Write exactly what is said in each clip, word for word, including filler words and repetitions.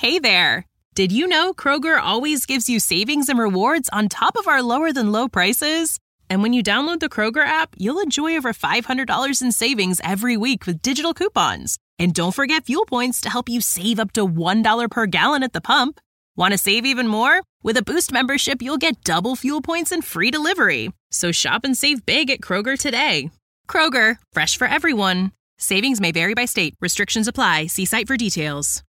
Hey there! Did you know Kroger always gives you savings and rewards on top of our lower-than-low prices? And when you download the Kroger app, you'll enjoy over five hundred dollars in savings every week with digital coupons. And don't forget fuel points to help you save up to one dollar per gallon at the pump. Want to save even more? With a Boost membership, you'll get double fuel points and free delivery. So shop and save big at Kroger today. Kroger, fresh for everyone. Savings may vary by state. Restrictions apply. See site for details.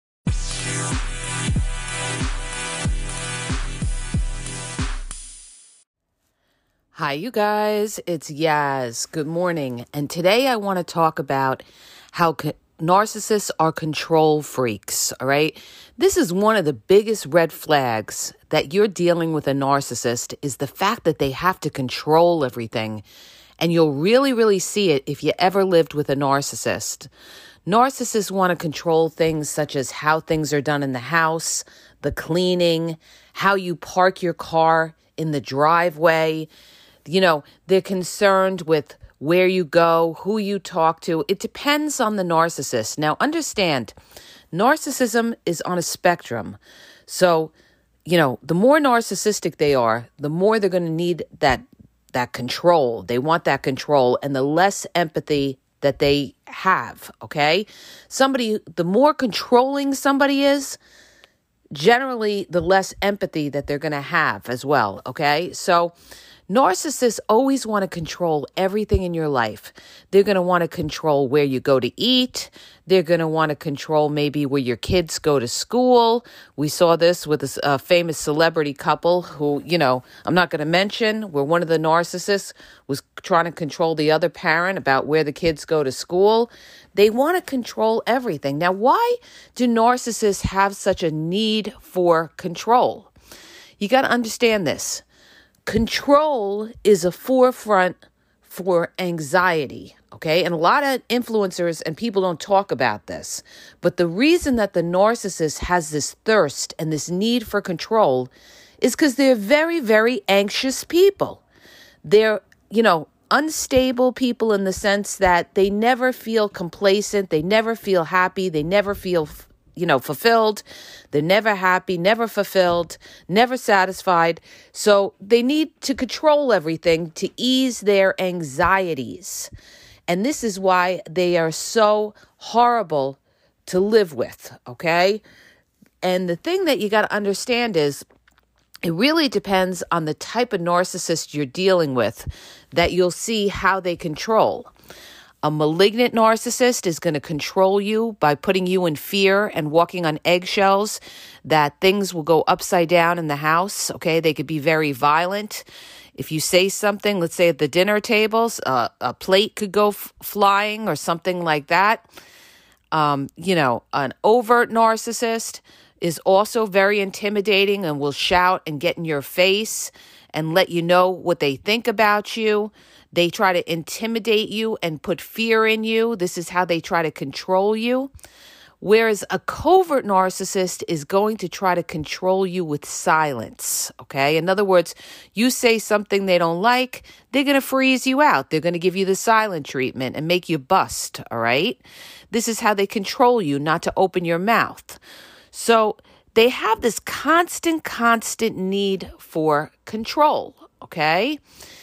Hi, you guys. It's Yaz. Good morning. And today I want to talk about how co- narcissists are control freaks, all right? This is one of the biggest red flags that you're dealing with a narcissist is the fact that they have to control everything. And you'll really, really see it if you ever lived with a narcissist. Narcissists want to control things such as how things are done in the house, the cleaning, how you park your car in the driveway. You know, they're concerned with where you go, who you talk to. It depends on the narcissist. Now, understand, narcissism is on a spectrum. So, you know, the more narcissistic they are, the more they're going to need that that control. They want that control, and the less empathy that they have, okay? Somebody, the more controlling somebody is, generally the less empathy that they're going to have as well, okay? So narcissists always want to control everything in your life. They're going to want to control where you go to eat. They're going to want to control maybe where your kids go to school. We saw this with a, a famous celebrity couple who, you know, I'm not going to mention, where one of the narcissists was trying to control the other parent about where the kids go to school. They want to control everything. Now, why do narcissists have such a need for control? You got to understand this. Control is a forefront for anxiety, okay? And a lot of influencers and people don't talk about this. But the reason that the narcissist has this thirst and this need for control is because they're very, very anxious people. They're, you know, unstable people in the sense that they never feel complacent. They never feel happy. They never feel you know, fulfilled. They're never happy, never fulfilled, never satisfied. So they need to control everything to ease their anxieties. And this is why they are so horrible to live with, okay? And the thing that you got to understand is it really depends on the type of narcissist you're dealing with that you'll see how they control. A malignant narcissist is going to control you by putting you in fear and walking on eggshells, that things will go upside down in the house, okay? They could be very violent. If you say something, let's say at the dinner tables, uh, a plate could go f- flying or something like that. Um, you know, an overt narcissist is also very intimidating and will shout and get in your face and let you know what they think about you. They try to intimidate you and put fear in you. This is how they try to control you. Whereas a covert narcissist is going to try to control you with silence, okay? In other words, you say something they don't like, they're going to freeze you out. They're going to give you the silent treatment and make you bust, all right? This is how they control you, not to open your mouth. So they have this constant, constant need for control, okay?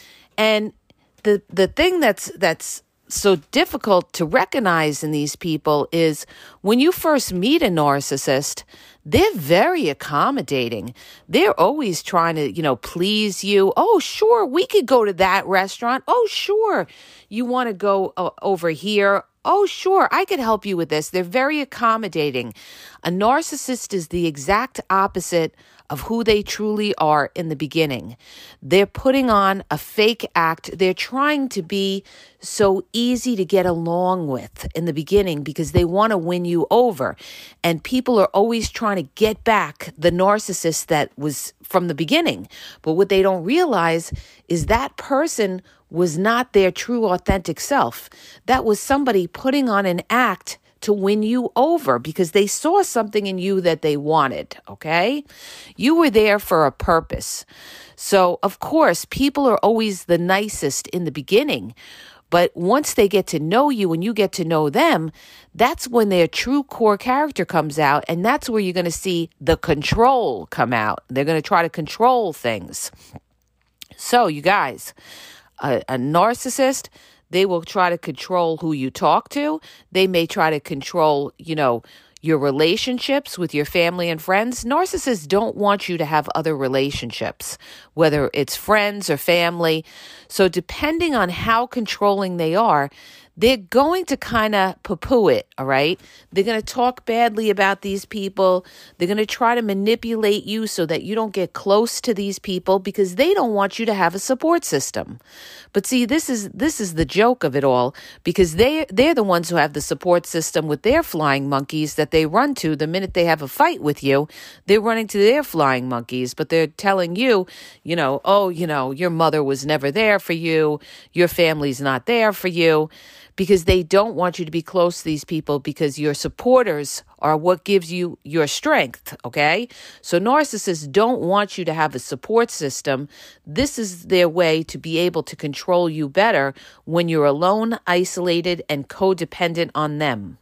And The the thing that's that's so difficult to recognize in these people is when you first meet a narcissist, they're very accommodating. They're always trying to, you know, please you. Oh, sure, we could go to that restaurant. Oh, sure, you want to go uh, over here. Oh, sure, I could help you with this. They're very accommodating. A narcissist is the exact opposite of who they truly are in the beginning. They're putting on a fake act. They're trying to be so easy to get along with in the beginning because they want to win you over. And people are always trying to get back the narcissist that was from the beginning. But what they don't realize is that person was not their true authentic self. That was somebody putting on an act to win you over because they saw something in you that they wanted, okay? You were there for a purpose. So, of course, people are always the nicest in the beginning, But once they get to know you and you get to know them, that's when their true core character comes out. And that's where you're going to see the control come out. They're going to try to control things. So you guys, a, a narcissist, they will try to control who you talk to. They may try to control, you know, your relationships with your family and friends. Narcissists don't want you to have other relationships, whether it's friends or family. So depending on how controlling they are, they're going to kind of poo-poo it, all right? They're going to talk badly about these people. They're going to try to manipulate you so that you don't get close to these people because they don't want you to have a support system. But see, this is this is the joke of it all, because they, they're the ones who have the support system with their flying monkeys that they run to the minute they have a fight with you. They're running to their flying monkeys, but they're telling you, you know, oh, you know, your mother was never there for you. Your family's not there for you. Because they don't want you to be close to these people because your supporters are what gives you your strength, okay? So narcissists don't want you to have a support system. This is their way to be able to control you better when you're alone, isolated, and codependent on them.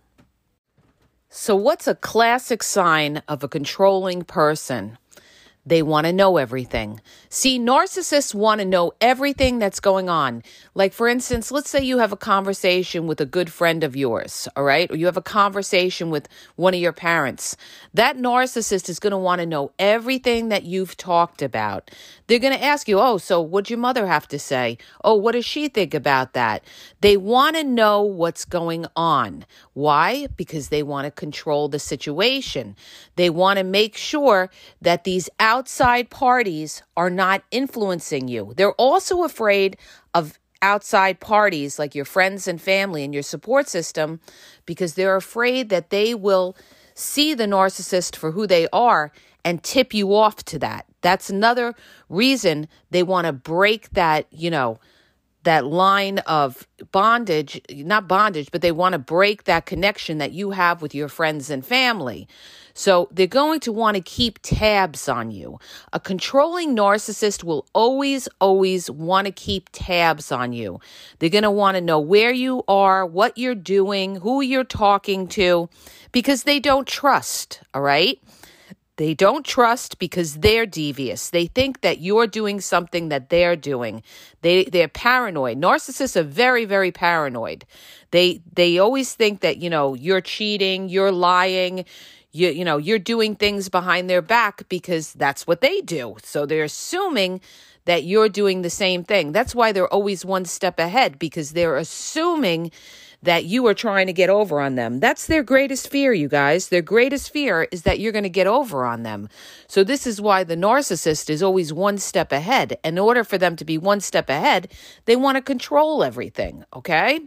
So what's a classic sign of a controlling person? They want to know everything. See, narcissists want to know everything that's going on. Like, for instance, let's say you have a conversation with a good friend of yours, all right? Or you have a conversation with one of your parents. That narcissist is going to want to know everything that you've talked about. They're going to ask you, oh, so what'd your mother have to say? Oh, what does she think about that? They want to know what's going on. Why? Because they want to control the situation. They want to make sure that these outside parties are not influencing you. They're also afraid of outside parties like your friends and family and your support system because they're afraid that they will see the narcissist for who they are and tip you off to that. That's another reason they want to break that, you know, that line of bondage, not bondage, but they want to break that connection that you have with your friends and family. So they're going to want to keep tabs on you. A controlling narcissist will always, always want to keep tabs on you. They're going to want to know where you are, what you're doing, who you're talking to, because they don't trust, all right? They don't trust because they're devious. They think that you're doing something that they're doing. They, they're paranoid. Narcissists are very, very paranoid. They they always think that, you know, you're cheating, you're lying, you, you know, you're doing things behind their back because that's what they do. So they're assuming that you're doing the same thing. That's why they're always one step ahead, because they're assuming that you are trying to get over on them. That's their greatest fear, you guys. Their greatest fear is that you're going to get over on them. So this is why the narcissist is always one step ahead. In order for them to be one step ahead, they want to control everything, okay?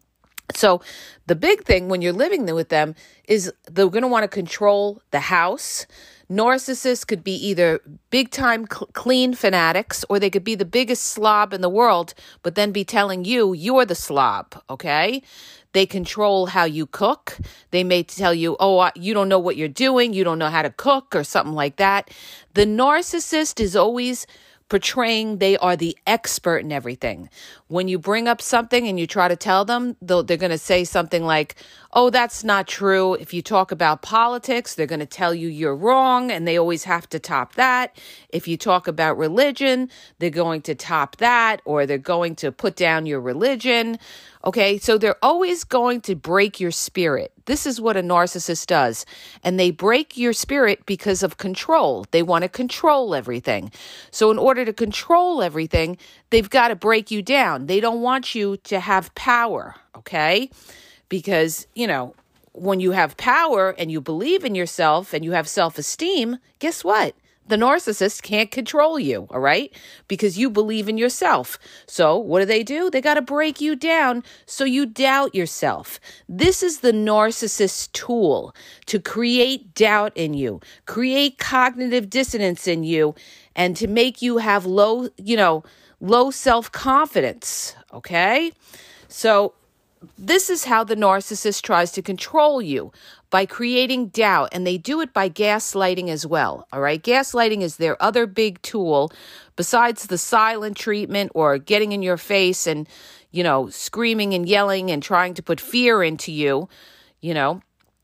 So the big thing when you're living with them is they're going to want to control the house. Narcissists could be either big-time cl- clean fanatics, or they could be the biggest slob in the world, but then be telling you you're the slob, okay? They control how you cook. They may tell you, oh, you don't know what you're doing. You don't know how to cook or something like that. The narcissist is always portraying they are the expert in everything. When you bring up something and you try to tell them, they're going to say something like, oh, that's not true. If you talk about politics, they're going to tell you you're wrong, and they always have to top that. If you talk about religion, they're going to top that, or they're going to put down your religion. Okay, so they're always going to break your spirit. This is what a narcissist does. And they break your spirit because of control. They want to control everything. So in order to control everything, they've got to break you down. They don't want you to have power, okay? Because, you know, when you have power and you believe in yourself and you have self-esteem, guess what? The narcissist can't control you, all right? Because you believe in yourself. So what do they do? They got to break you down so you doubt yourself. This is the narcissist's tool to create doubt in you, create cognitive dissonance in you, and to make you have low, you know, low self-confidence, okay? So this is how the narcissist tries to control you, by creating doubt, and they do it by gaslighting as well, all right? Gaslighting is their other big tool besides the silent treatment or getting in your face and, you know, screaming and yelling and trying to put fear into you, you know.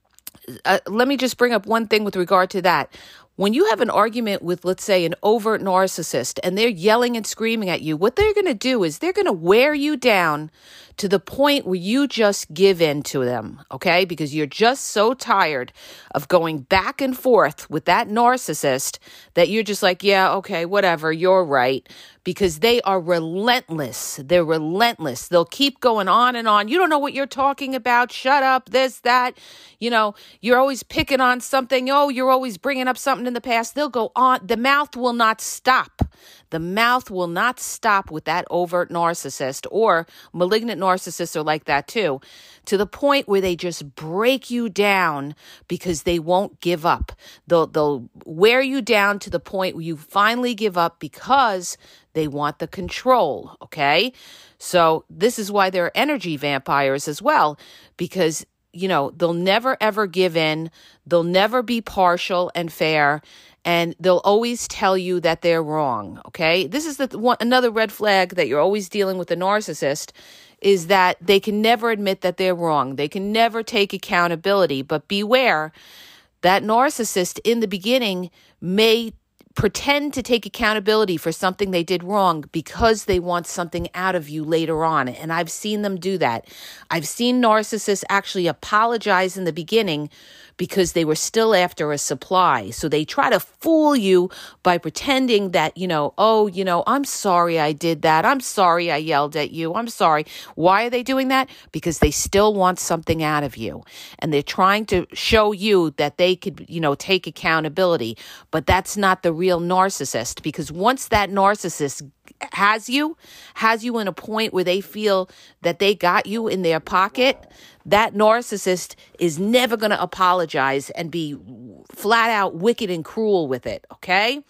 Uh, let me just bring up one thing with regard to that. When you have an argument with, let's say, an overt narcissist and they're yelling and screaming at you, what they're going to do is they're going to wear you down to the point where you just give in to them, okay? Because you're just so tired of going back and forth with that narcissist that you're just like, yeah, okay, whatever, you're right. Because they are relentless. They're relentless. They'll keep going on and on. You don't know what you're talking about. Shut up, this, that. You know, you're always picking on something. Oh, you're always bringing up something in the past. They'll go on. The mouth will not stop. The mouth will not stop with that overt narcissist, or malignant narcissists are like that too, to the point where they just break you down because they won't give up. They'll, they'll wear you down to the point where you finally give up because they want the control, okay? So this is why they're energy vampires as well, because, you know, they'll never, ever give in. They'll never be partial and fair. And they'll always tell you that they're wrong, okay? This is the one, another red flag that you're always dealing with a narcissist, is that they can never admit that they're wrong. They can never take accountability. But beware, that narcissist in the beginning may pretend to take accountability for something they did wrong because they want something out of you later on. And I've seen them do that. I've seen narcissists actually apologize in the beginning because they were still after a supply. So they try to fool you by pretending that, you know, oh, you know, I'm sorry I did that. I'm sorry I yelled at you. I'm sorry. Why are they doing that? Because they still want something out of you. And they're trying to show you that they could, you know, take accountability. But that's not the real narcissist, because once that narcissist has you, has you in a point where they feel that they got you in their pocket, that narcissist is never going to apologize and be flat out wicked and cruel with it, okay?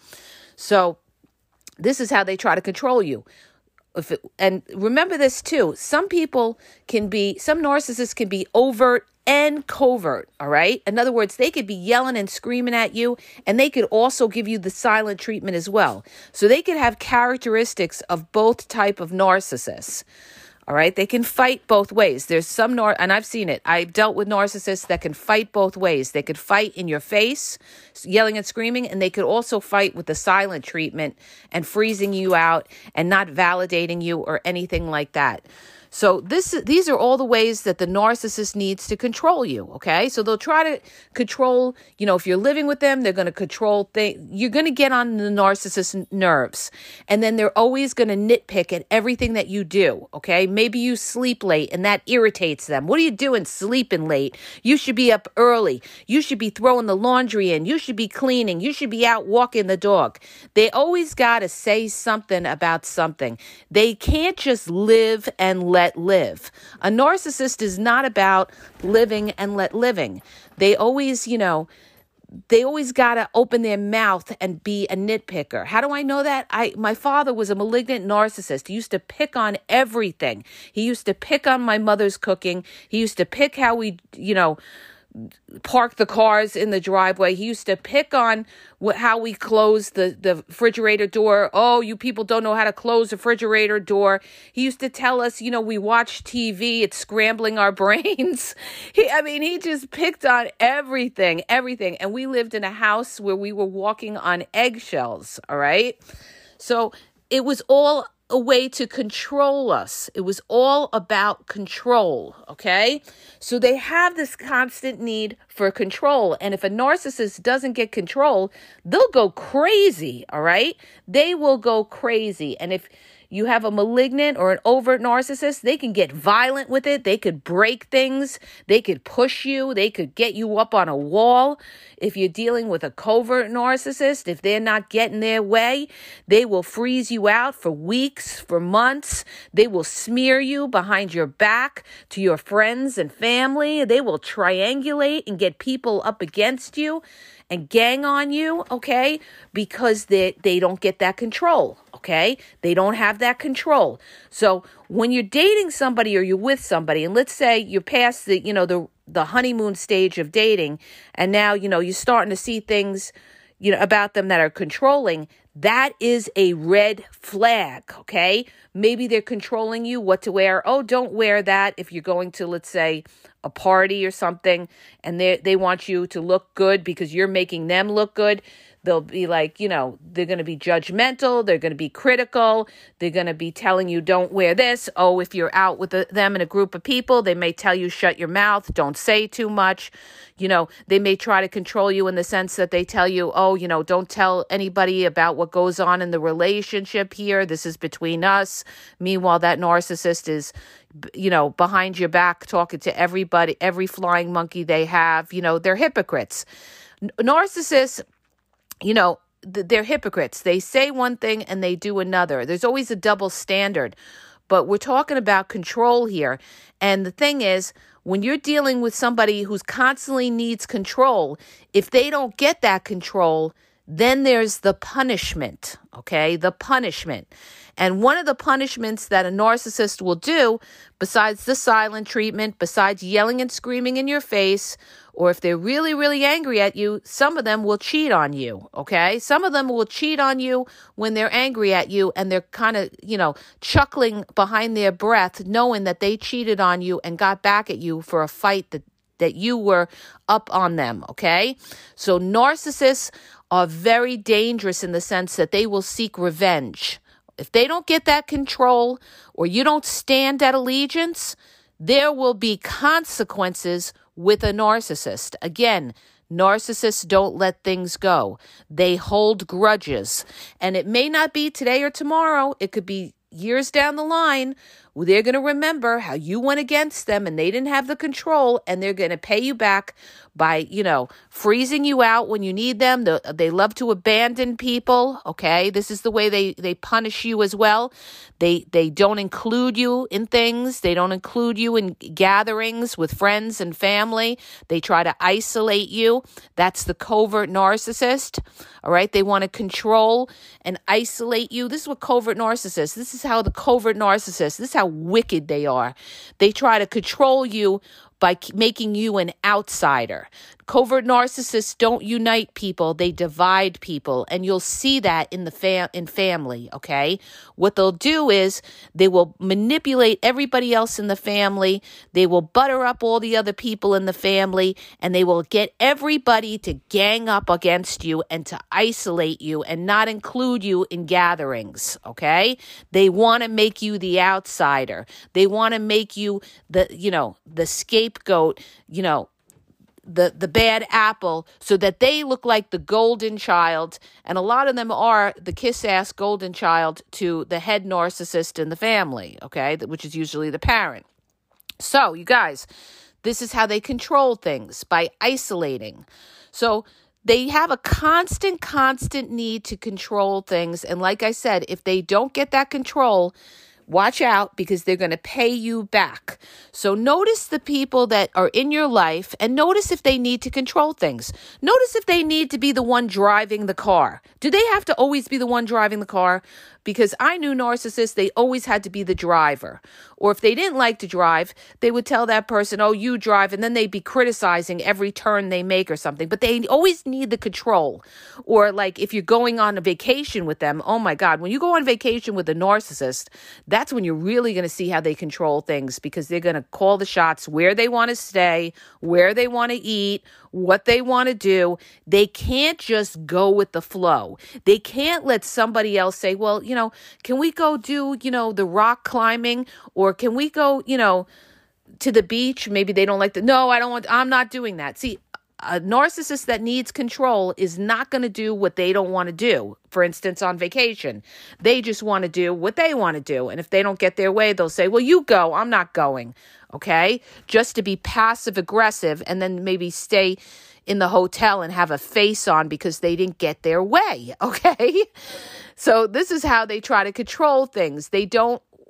So this is how they try to control you. If it, and remember this too, some people can be, some narcissists can be overt and covert, all right? In other words, they could be yelling and screaming at you, and they could also give you the silent treatment as well. So they could have characteristics of both type of narcissists. All right. They can fight both ways. There's some, nar- and I've seen it. I've dealt with narcissists that can fight both ways. They could fight in your face, yelling and screaming, and they could also fight with the silent treatment and freezing you out and not validating you or anything like that. So this, these are all the ways that the narcissist needs to control you, okay? So they'll try to control, you know, if you're living with them, they're going to control things. You're going to get on the narcissist's nerves. And then they're always going to nitpick at everything that you do, okay? Maybe you sleep late and that irritates them. What are you doing sleeping late? You should be up early. You should be throwing the laundry in. You should be cleaning. You should be out walking the dog. They always got to say something about something. They can't just live and let live. A narcissist is not about living and let living. They always, you know, they always got to open their mouth and be a nitpicker. How do I know that? I, my father was a malignant narcissist. He used to pick on everything. He used to pick on my mother's cooking. He used to pick how we, you know, park the cars in the driveway. He used to pick on wh- how we close the, the refrigerator door. Oh, you people don't know how to close the refrigerator door. He used to tell us, you know, we watch T V, it's scrambling our brains. he, I mean, he just picked on everything, everything. And we lived in a house where we were walking on eggshells, all right? So it was all a way to control us. It was all about control, okay? So they have this constant need for control. And if a narcissist doesn't get control, they'll go crazy, all right? They will go crazy. And if you have a malignant or an overt narcissist, they can get violent with it. They could break things. They could push you. They could get you up on a wall. If you're dealing with a covert narcissist, if they're not getting their way, they will freeze you out for weeks, for months. They will smear you behind your back to your friends and family. They will triangulate and get people up against you. and gang on you, okay, because they, they don't get that control, okay? They don't have that control. So when you're dating somebody or you're with somebody, and let's say you're past the, you know, the the honeymoon stage of dating, and now, you know, you're starting to see things, you know, about them that are controlling, that is a red flag, okay? Maybe they're controlling you, what to wear. Oh, don't wear that if you're going to, let's say, a party or something, and they they want you to look good because you're making them look good. They'll be like, you know, they're going to be judgmental. They're going to be critical. They're going to be telling you, don't wear this. Oh, if you're out with the, them in a group of people, they may tell you, shut your mouth. Don't say too much. You know, they may try to control you in the sense that they tell you, oh, you know, don't tell anybody about what goes on in the relationship here. This is between us. Meanwhile, that narcissist is, you know, behind your back talking to everybody, every flying monkey they have. You know, they're hypocrites. N- narcissists, you know, th- they're hypocrites. They say one thing and they do another. There's always a double standard. But we're talking about control here. And the thing is, when you're dealing with somebody who's constantly needs control, if they don't get that control, then there's the punishment, okay? The punishment. And one of the punishments that a narcissist will do, besides the silent treatment, besides yelling and screaming in your face, or if they're really, really angry at you, some of them will cheat on you, okay? Some of them will cheat on you when they're angry at you and they're kind of, you know, chuckling behind their breath, knowing that they cheated on you and got back at you for a fight that, that you were up on them, okay? So narcissists are very dangerous in the sense that they will seek revenge. If they don't get that control or you don't stand at allegiance, there will be consequences with a narcissist. Again, narcissists don't let things go. They hold grudges. And it may not be today or tomorrow. It could be years down the line. They're going to remember how you went against them and they didn't have the control, and they're going to pay you back by, you know, freezing you out when you need them. The, they love to abandon people, okay? This is the way they, they punish you as well. They they don't include you in things. They don't include you in gatherings with friends and family. They try to isolate you. That's the covert narcissist, all right? They want to control and isolate you. This is what covert narcissists, this is how the covert narcissists, this is how wicked they are. They try to control you by making you an outsider. Covert narcissists don't unite people, they divide people, and you'll see that in the fam- in family, okay? What they'll do is they will manipulate everybody else in the family, they will butter up all the other people in the family, and they will get everybody to gang up against you and to isolate you and not include you in gatherings, okay? They want to make you the outsider. They want to make you the, you know, the scapegoat, you know, the the bad apple, so that they look like the golden child. And a lot of them are the kiss-ass golden child to the head narcissist in the family, okay, which is usually the parent. So, you guys, this is how they control things, by isolating. So they have a constant, constant need to control things. And like I said, if they don't get that control, watch out, because they're going to pay you back. So notice the people that are in your life and notice if they need to control things. Notice if they need to be the one driving the car. Do they have to always be the one driving the car? Because I knew narcissists, they always had to be the driver. Or if they didn't like to drive, they would tell that person, oh, you drive, and then they'd be criticizing every turn they make or something. But they always need the control. Or like if you're going on a vacation with them, oh my God, when you go on vacation with a narcissist, that's when you're really going to see how they control things, because they're going to call the shots where they want to stay, where they want to eat, what they want to do. They can't just go with the flow. They can't let somebody else say, well, you know, can we go do, you know, the rock climbing, or can we go, you know, to the beach? Maybe they don't like the, no, I don't want, I'm not doing that. See, a narcissist that needs control is not going to do what they don't want to do. For instance, on vacation, they just want to do what they want to do. And if they don't get their way, they'll say, well, you go, I'm not going. Okay. Just to be passive aggressive, and then maybe stay in the hotel and have a face on because they didn't get their way. Okay. So this is how they try to control things. They don't,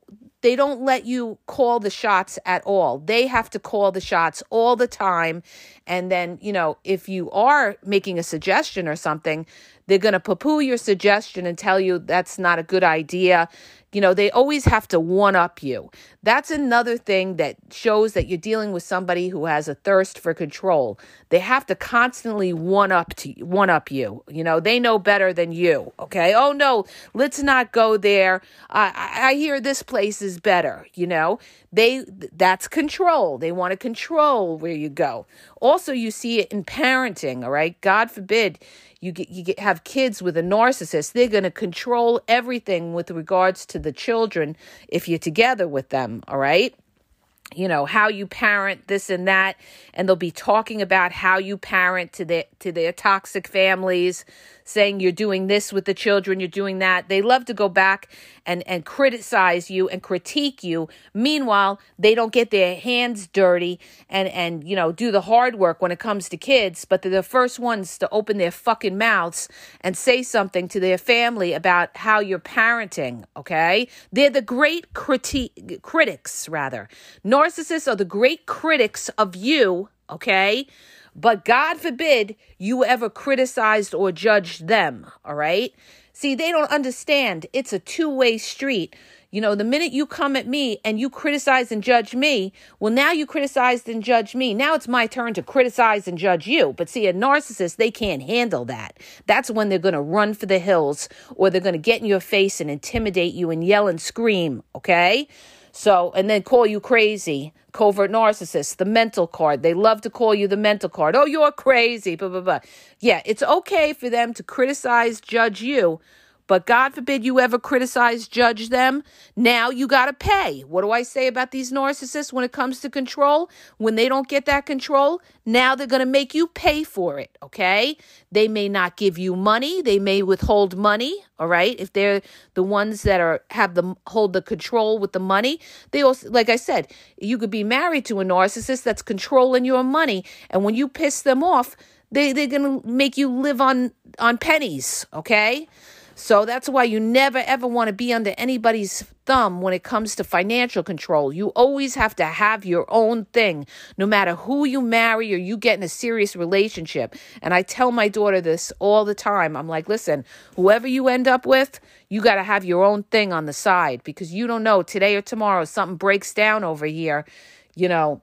they don't let you call the shots at all. They have to call the shots all the time. And then, you know, if you are making a suggestion or something, they're going to poo-poo your suggestion and tell you that's not a good idea. You know, they always have to one-up you. That's another thing that shows that you're dealing with somebody who has a thirst for control. They have to constantly one-up to one-up you. You know, they know better than you, okay? Oh, no, let's not go there. I, I hear this place is better, you know? They that's control. They want to control where you go. Also, you see it in parenting, all right? God forbid you get, you get, have kids with a narcissist. They're going to control everything with regards to the children if you're together with them, all right? You know, how you parent, this and that, and they'll be talking about how you parent to their to their toxic families, saying you're doing this with the children, you're doing that. They love to go back and, and criticize you and critique you. Meanwhile, they don't get their hands dirty and, and, you know, do the hard work when it comes to kids, but they're the first ones to open their fucking mouths and say something to their family about how you're parenting, okay? They're the great criti- critics, rather. Narcissists are the great critics of you, okay? But God forbid you ever criticized or judged them, all right? See, they don't understand. It's a two-way street. You know, the minute you come at me and you criticize and judge me, well, now you criticized and judge me. Now it's my turn to criticize and judge you. But see, a narcissist, they can't handle that. That's when they're going to run for the hills, or they're going to get in your face and intimidate you and yell and scream, okay? So, and then call you crazy. Covert narcissists, the mental card. They love to call you the mental card. Oh, you're crazy, blah, blah, blah. Yeah, it's okay for them to criticize, judge you, but God forbid you ever criticize, judge them. Now you got to pay. What do I say about these narcissists when it comes to control? When they don't get that control, now they're going to make you pay for it, okay? They may not give you money. They may withhold money, all right? If they're the ones that are have the hold the control with the money. They also, like I said, you could be married to a narcissist that's controlling your money, and when you piss them off, they, they're going to make you live on, on pennies, okay? So that's why you never, ever want to be under anybody's thumb when it comes to financial control. You always have to have your own thing, no matter who you marry or you get in a serious relationship. And I tell my daughter this all the time. I'm like, listen, whoever you end up with, you got to have your own thing on the side, because you don't know, today or tomorrow, something breaks down over here, you know.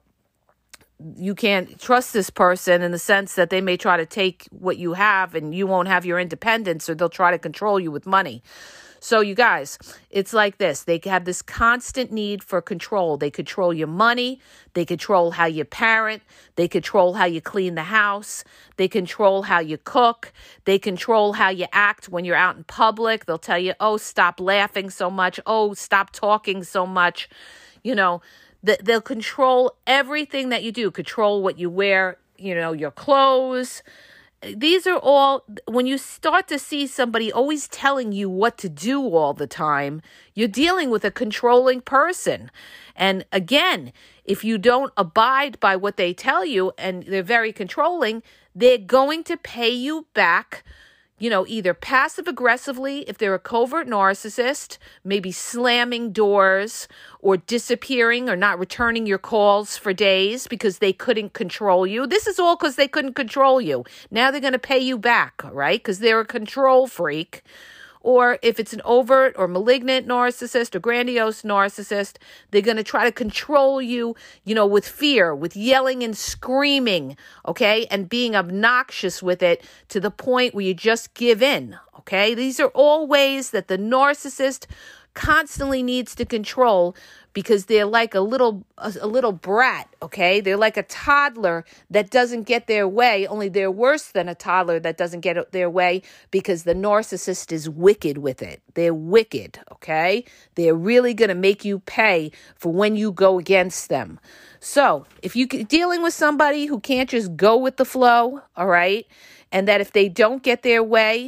You can't trust this person in the sense that they may try to take what you have and you won't have your independence, or they'll try to control you with money. So you guys, it's like this. They have this constant need for control. They control your money. They control how you parent. They control how you clean the house. They control how you cook. They control how you act when you're out in public. They'll tell you, oh, stop laughing so much. Oh, stop talking so much. You know, they'll control everything that you do, control what you wear, you know, your clothes. These are all, when you start to see somebody always telling you what to do all the time, you're dealing with a controlling person. And again, if you don't abide by what they tell you and they're very controlling, they're going to pay you back, you know, either passive aggressively, if they're a covert narcissist, maybe slamming doors or disappearing or not returning your calls for days because they couldn't control you. This is all because they couldn't control you. Now they're going to pay you back, right? Because they're a control freak. Or if it's an overt or malignant narcissist or grandiose narcissist, they're going to try to control you, you know, with fear, with yelling and screaming, okay, and being obnoxious with it to the point where you just give in, okay? These are all ways that the narcissist constantly needs to control, because they're like a little a, a little brat, okay? They're like a toddler that doesn't get their way, only they're worse than a toddler that doesn't get their way, because the narcissist is wicked with it. They're wicked, okay? They're really going to make you pay for when you go against them. So if you're dealing with somebody who can't just go with the flow, all right, and that if they don't get their way,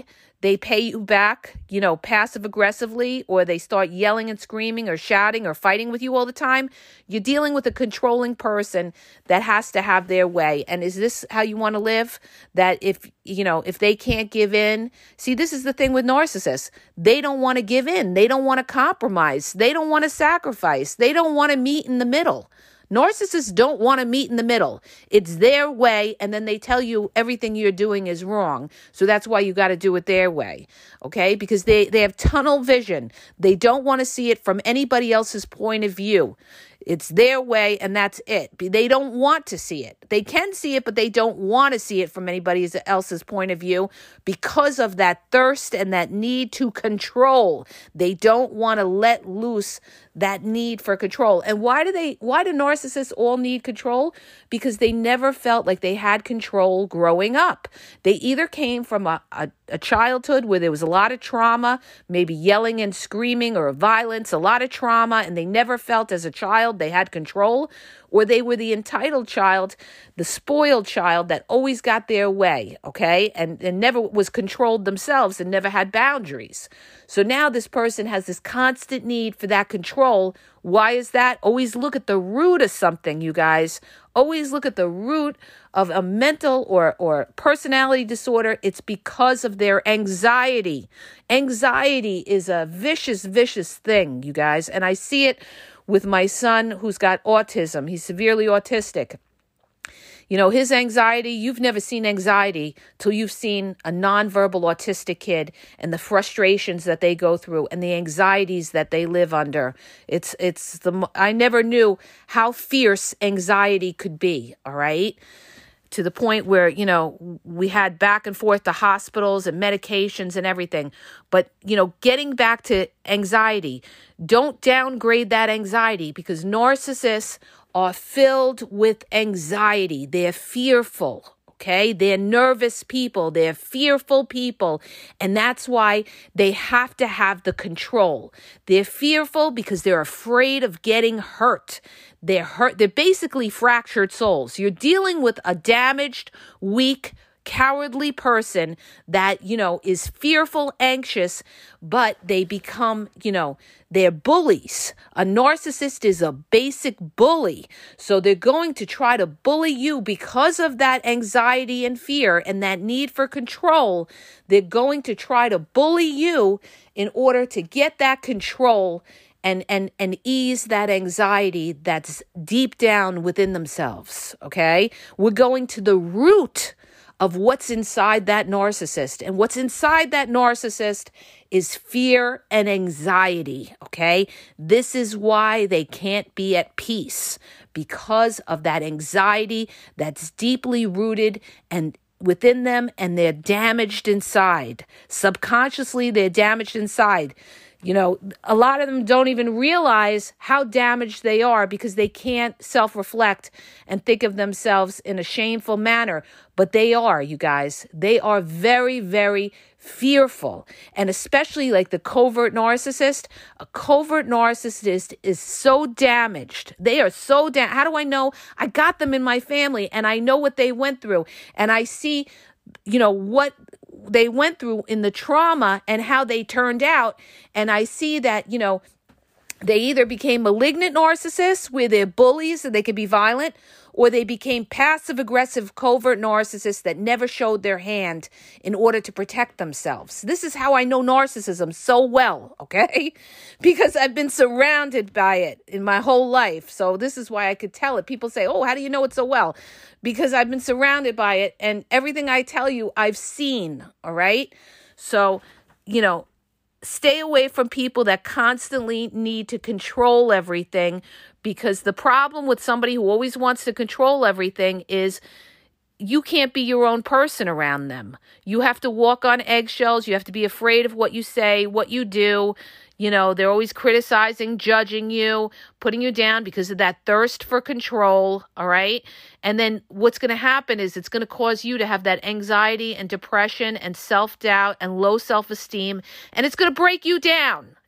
they pay you back, you know, passive aggressively, or they start yelling and screaming or shouting or fighting with you all the time, you're dealing with a controlling person that has to have their way. And is this how you want to live? That if, you know, if they can't give in, see, this is the thing with narcissists. They don't want to give in. They don't want to compromise. They don't want to sacrifice. They don't want to meet in the middle. Narcissists don't want to meet in the middle. It's their way, and then they tell you everything you're doing is wrong. So that's why you got to do it their way, okay? Because they, they have tunnel vision. They don't want to see it from anybody else's point of view. It's their way, and that's it. They don't want to see it. They can see it, but they don't want to see it from anybody else's point of view because of that thirst and that need to control. They don't want to let loose that need for control. And why do they, why do narcissists all need control? Because they never felt like they had control growing up. They either came from a, a, a childhood where there was a lot of trauma, maybe yelling and screaming or violence, a lot of trauma, and they never felt as a child they had control, or they were the entitled child, the spoiled child that always got their way, okay, and, and never was controlled themselves and never had boundaries. So now this person has this constant need for that control. Why is that? Always look at the root of something, you guys. Always look at the root of a mental or, or personality disorder. It's because of their anxiety. Anxiety is a vicious, vicious thing, you guys. And I see it with my son who's got autism. He's severely autistic. You know, his anxiety, you've never seen anxiety till you've seen a nonverbal autistic kid and the frustrations that they go through and the anxieties that they live under. It's, it's the, I never knew how fierce anxiety could be, all right? To the point where, you know, we had back and forth to hospitals and medications and everything. But, you know, getting back to anxiety, don't downgrade that anxiety because narcissists are filled with anxiety. They're fearful, okay? They're nervous people. They're fearful people. And that's why they have to have the control. They're fearful because they're afraid of getting hurt. They're hurt. They're basically fractured souls. You're dealing with a damaged, weak, cowardly person that, you know, is fearful, anxious, but they become, you know, they're bullies. A narcissist is a basic bully. So they're going to try to bully you because of that anxiety and fear and that need for control. They're going to try to bully you in order to get that control and and and ease that anxiety that's deep down within themselves, okay? We're going to the root of what's inside that narcissist. And what's inside that narcissist is fear and anxiety, okay? This is why they can't be at peace, because of that anxiety that's deeply rooted and within them, and they're damaged inside. Subconsciously, they're damaged inside. You know, a lot of them don't even realize how damaged they are because they can't self-reflect and think of themselves in a shameful manner. But they are, you guys. They are very, very fearful. And especially like the covert narcissist. A covert narcissist is so damaged. They are so damaged. How do I know? I got them in my family and I know what they went through. And I see, you know, what they went through in the trauma and how they turned out. And I see that, you know, they either became malignant narcissists where they're bullies and they can be violent, or they became passive-aggressive covert narcissists that never showed their hand in order to protect themselves. This is how I know narcissism so well, okay? Because I've been surrounded by it in my whole life. So this is why I could tell it. People say, oh, how do you know it so well? Because I've been surrounded by it, and everything I tell you, I've seen, all right? So, you know, stay away from people that constantly need to control everything, because the problem with somebody who always wants to control everything is you can't be your own person around them. You have to walk on eggshells. You have to be afraid of what you say, what you do. You know, they're always criticizing, judging you, putting you down because of that thirst for control, all right? And then what's going to happen is it's going to cause you to have that anxiety and depression and self-doubt and low self-esteem, and it's going to break you down.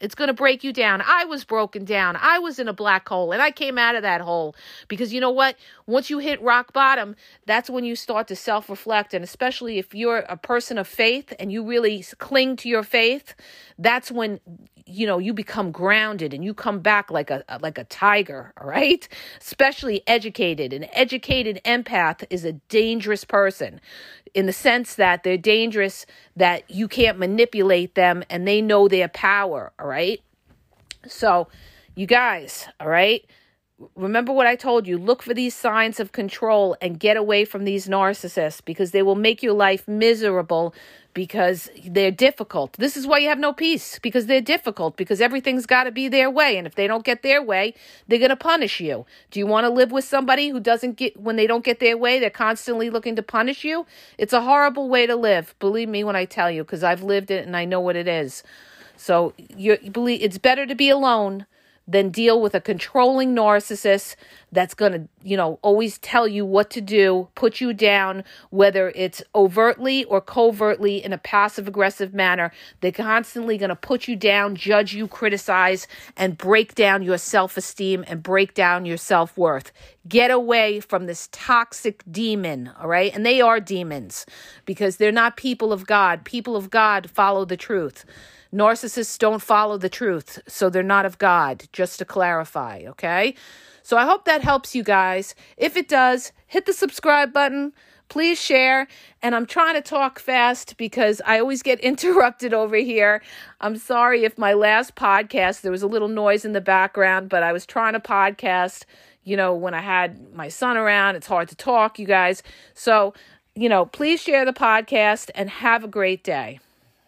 It's going to break you down. I was broken down. I was in a black hole, and I came out of that hole because you know what? Once you hit rock bottom, that's when you start to self-reflect. And especially if you're a person of faith and you really cling to your faith, that's when, you know, you become grounded and you come back like a like a tiger, all right? Especially educated. An educated empath is a dangerous person in the sense that they're dangerous, that you can't manipulate them and they know their power, all right? So, you guys, all right? Remember what I told you. Look for these signs of control and get away from these narcissists because they will make your life miserable because they're difficult. This is why you have no peace, because they're difficult, because everything's got to be their way. And if they don't get their way, they're going to punish you. Do you want to live with somebody who doesn't get, when they don't get their way, they're constantly looking to punish you? It's a horrible way to live. Believe me when I tell you, because I've lived it and I know what it is. So you believe it's better to be alone than deal with a controlling narcissist that's going to, you know, always tell you what to do, put you down, whether it's overtly or covertly in a passive-aggressive manner. They're constantly going to put you down, judge you, criticize, and break down your self-esteem and break down your self-worth. Get away from this toxic demon, all right? And they are demons because they're not people of God. People of God follow the truth. Narcissists don't follow the truth, so they're not of God, just to clarify, okay? So I hope that helps you guys. If it does, hit the subscribe button. Please share. And I'm trying to talk fast because I always get interrupted over here. I'm sorry if my last podcast, there was a little noise in the background, but I was trying to podcast, you know, when I had my son around. It's hard to talk, you guys. So, you know, please share the podcast and have a great day.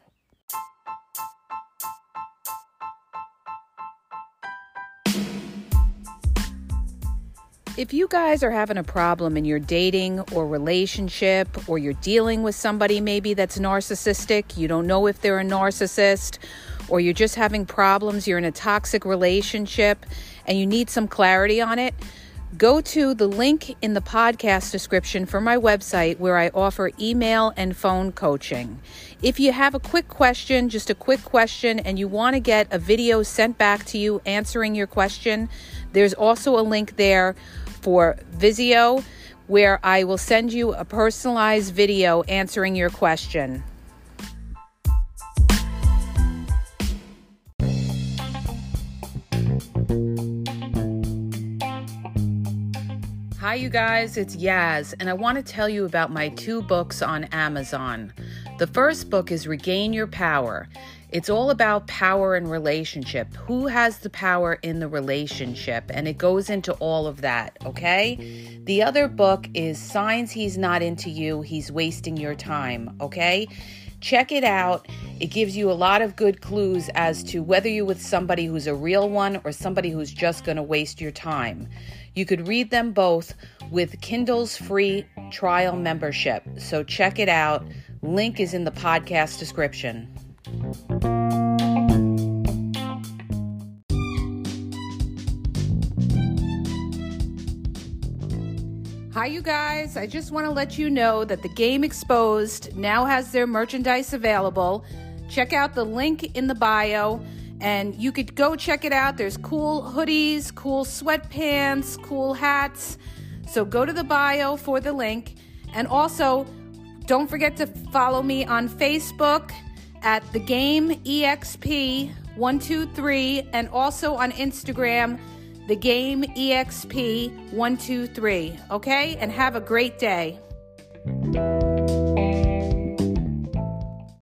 If you guys are having a problem in your dating or relationship, or you're dealing with somebody maybe that's narcissistic, you don't know if they're a narcissist, or you're just having problems, you're in a toxic relationship, and you need some clarity on it, go to the link in the podcast description for my website where I offer email and phone coaching. If you have a quick question, just a quick question, and you want to get a video sent back to you answering your question, there's also a link there for Vizio where I will send you a personalized video answering your question. Hi, you guys, it's Yaz, and I want to tell you about my two books on Amazon. The first book is Regain Your Power. It's all about power and relationship. Who has the power in the relationship? And it goes into all of that, okay? The other book is Signs He's Not Into You, He's Wasting Your Time, okay? Check it out. It gives you a lot of good clues as to whether you're with somebody who's a real one or somebody who's just going to waste your time. You could read them both with Kindle's free trial membership. So check it out. Link is in the podcast description. Hi, you guys. I just want to let you know that the Game Exposed now has their merchandise available. Check out the link in the bio, and you could go check it out. There's cool hoodies, cool sweatpants, cool hats. So go to the bio for the link. And also, don't forget to follow me on Facebook at The Game E X P one two three, and also on Instagram, The Game E X P one two three. Okay? And have a great day.